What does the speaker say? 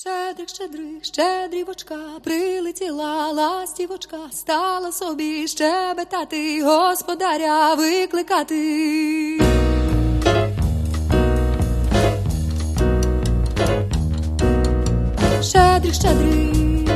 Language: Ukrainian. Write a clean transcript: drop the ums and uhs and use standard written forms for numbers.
Щедрик, щедрик, щедрівочка, прилетіла ластівочка, стала собі щебетати, господаря викликати. Щедрик, щедрик,